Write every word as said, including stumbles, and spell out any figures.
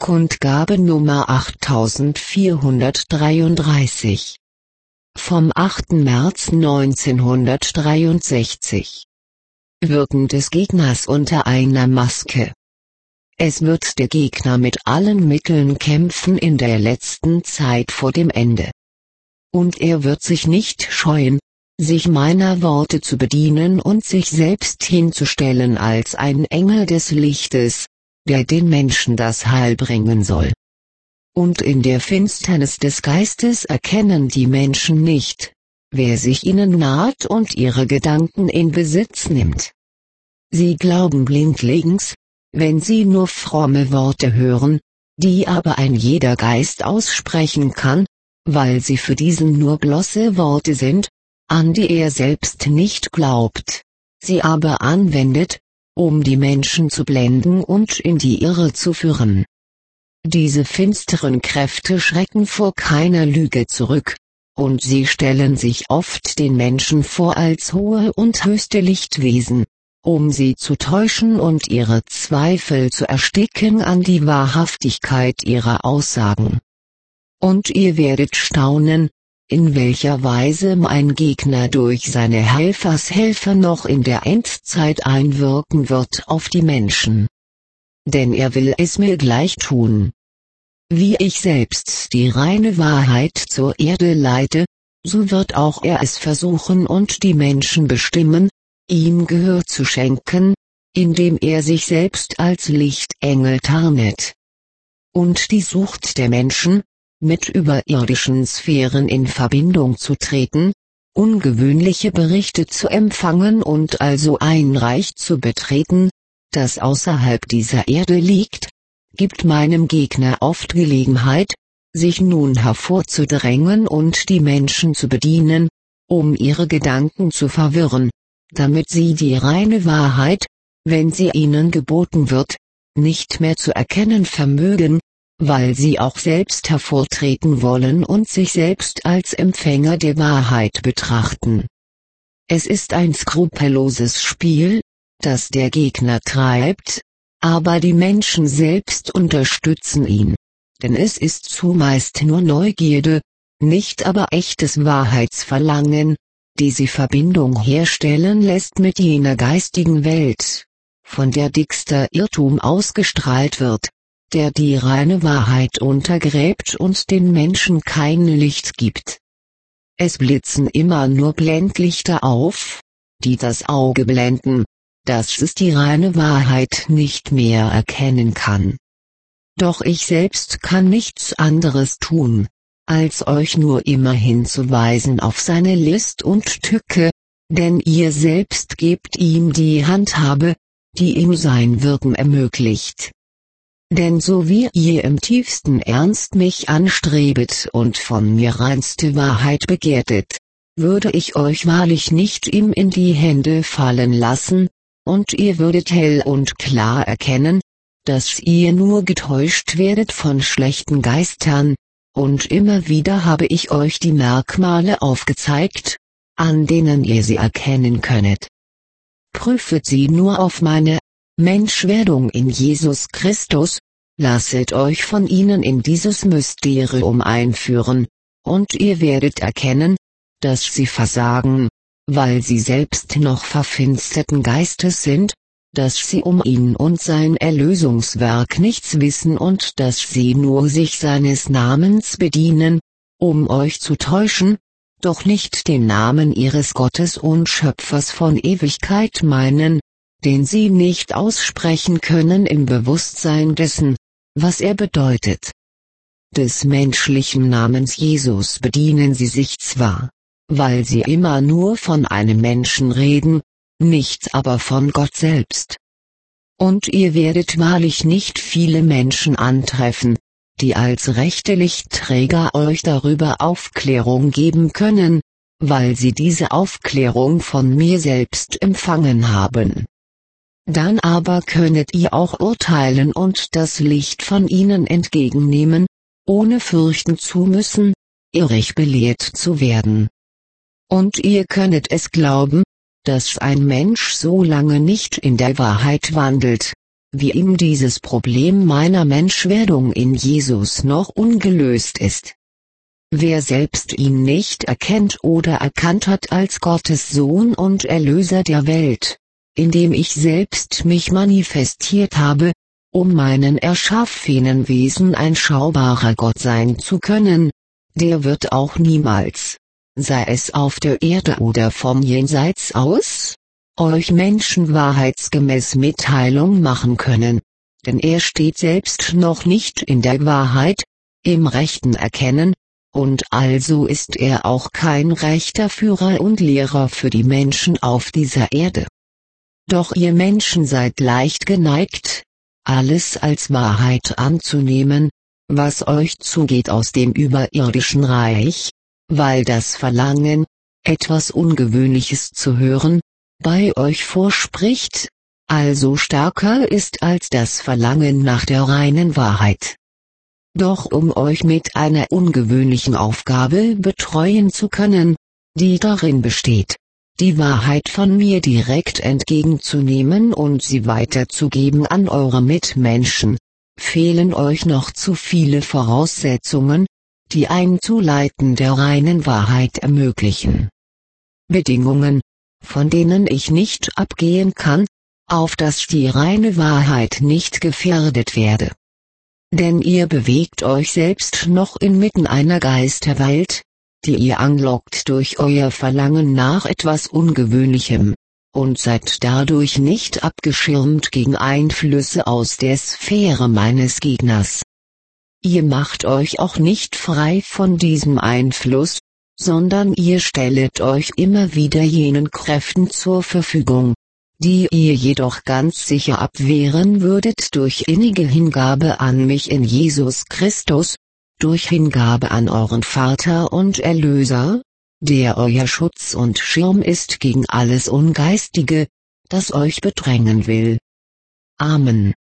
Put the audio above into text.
Kundgabe Nummer achttausendvierhundertdreiunddreißig. Vom achten März neunzehnhundertdreiundsechzig. Wirken des Gegners unter einer Maske. Es wird der Gegner mit allen Mitteln kämpfen in der letzten Zeit vor dem Ende. Und er wird sich nicht scheuen, sich meiner Worte zu bedienen und sich selbst hinzustellen als ein Engel des Lichtes, der den Menschen das Heil bringen soll. Und in der Finsternis des Geistes erkennen die Menschen nicht, wer sich ihnen naht und ihre Gedanken in Besitz nimmt. Sie glauben blindlings, wenn sie nur fromme Worte hören, die aber ein jeder Geist aussprechen kann, weil sie für diesen nur bloße Worte sind, an die er selbst nicht glaubt, sie aber anwendet, um die Menschen zu blenden und in die Irre zu führen. Diese finsteren Kräfte schrecken vor keiner Lüge zurück, und sie stellen sich oft den Menschen vor als hohe und höchste Lichtwesen, um sie zu täuschen und ihre Zweifel zu ersticken an die Wahrhaftigkeit ihrer Aussagen. Und ihr werdet staunen, in welcher Weise mein Gegner durch seine Helfershelfer noch in der Endzeit einwirken wird auf die Menschen. Denn er will es mir gleich tun. Wie ich selbst die reine Wahrheit zur Erde leite, so wird auch er es versuchen und die Menschen bestimmen, ihm Gehör zu schenken, indem er sich selbst als Lichtengel tarnet. Und die Sucht der Menschen, mit überirdischen Sphären in Verbindung zu treten, ungewöhnliche Berichte zu empfangen und also ein Reich zu betreten, das außerhalb dieser Erde liegt, gibt meinem Gegner oft Gelegenheit, sich nun hervorzudrängen und die Menschen zu bedienen, um ihre Gedanken zu verwirren, damit sie die reine Wahrheit, wenn sie ihnen geboten wird, nicht mehr zu erkennen vermögen, weil sie auch selbst hervortreten wollen und sich selbst als Empfänger der Wahrheit betrachten. Es ist ein skrupelloses Spiel, das der Gegner treibt, aber die Menschen selbst unterstützen ihn, denn es ist zumeist nur Neugierde, nicht aber echtes Wahrheitsverlangen, die sie Verbindung herstellen lässt mit jener geistigen Welt, von der dickster Irrtum ausgestrahlt wird, der die reine Wahrheit untergräbt und den Menschen kein Licht gibt. Es blitzen immer nur Blendlichter auf, die das Auge blenden, dass es die reine Wahrheit nicht mehr erkennen kann. Doch ich selbst kann nichts anderes tun, als euch nur immer hinzuweisen auf seine List und Tücke, denn ihr selbst gebt ihm die Handhabe, die ihm sein Wirken ermöglicht. Denn so wie ihr im tiefsten Ernst mich anstrebet und von mir reinste Wahrheit begehrtet, würde ich euch wahrlich nicht ihm in die Hände fallen lassen, und ihr würdet hell und klar erkennen, dass ihr nur getäuscht werdet von schlechten Geistern, und immer wieder habe ich euch die Merkmale aufgezeigt, an denen ihr sie erkennen könnet. Prüfet sie nur auf meine Menschwerdung in Jesus Christus, lasset euch von ihnen in dieses Mysterium einführen, und ihr werdet erkennen, dass sie versagen, weil sie selbst noch verfinsterten Geistes sind, dass sie um ihn und sein Erlösungswerk nichts wissen und dass sie nur sich seines Namens bedienen, um euch zu täuschen, doch nicht den Namen ihres Gottes und Schöpfers von Ewigkeit meinen, den sie nicht aussprechen können im Bewusstsein dessen, was er bedeutet. Des menschlichen Namens Jesus bedienen sie sich zwar, weil sie immer nur von einem Menschen reden, nicht aber von Gott selbst. Und ihr werdet wahrlich nicht viele Menschen antreffen, die als rechte Lichtträger euch darüber Aufklärung geben können, weil sie diese Aufklärung von mir selbst empfangen haben. Dann aber könnet ihr auch urteilen und das Licht von ihnen entgegennehmen, ohne fürchten zu müssen, irrig belehrt zu werden. Und ihr könnet es glauben, dass ein Mensch so lange nicht in der Wahrheit wandelt, wie ihm dieses Problem meiner Menschwerdung in Jesus noch ungelöst ist. Wer selbst ihn nicht erkennt oder erkannt hat als Gottes Sohn und Erlöser der Welt, indem ich selbst mich manifestiert habe, um meinen erschaffenen Wesen ein schaubarer Gott sein zu können, der wird auch niemals, sei es auf der Erde oder vom Jenseits aus, euch Menschen wahrheitsgemäß Mitteilung machen können, denn er steht selbst noch nicht in der Wahrheit, im rechten Erkennen, und also ist er auch kein rechter Führer und Lehrer für die Menschen auf dieser Erde. Doch ihr Menschen seid leicht geneigt, alles als Wahrheit anzunehmen, was euch zugeht aus dem überirdischen Reich, weil das Verlangen, etwas Ungewöhnliches zu hören, bei euch vorspricht, also stärker ist als das Verlangen nach der reinen Wahrheit. Doch um euch mit einer ungewöhnlichen Aufgabe betreuen zu können, die darin besteht, die Wahrheit von mir direkt entgegenzunehmen und sie weiterzugeben an eure Mitmenschen, fehlen euch noch zu viele Voraussetzungen, die ein Zuleiten der reinen Wahrheit ermöglichen. Bedingungen, von denen ich nicht abgehen kann, auf dass die reine Wahrheit nicht gefährdet werde. Denn ihr bewegt euch selbst noch inmitten einer Geisterwelt, die ihr anlockt durch euer Verlangen nach etwas Ungewöhnlichem, und seid dadurch nicht abgeschirmt gegen Einflüsse aus der Sphäre meines Gegners. Ihr macht euch auch nicht frei von diesem Einfluss, sondern ihr stellet euch immer wieder jenen Kräften zur Verfügung, die ihr jedoch ganz sicher abwehren würdet durch innige Hingabe an mich in Jesus Christus, durch Hingabe an euren Vater und Erlöser, der euer Schutz und Schirm ist gegen alles Ungeistige, das euch bedrängen will. Amen.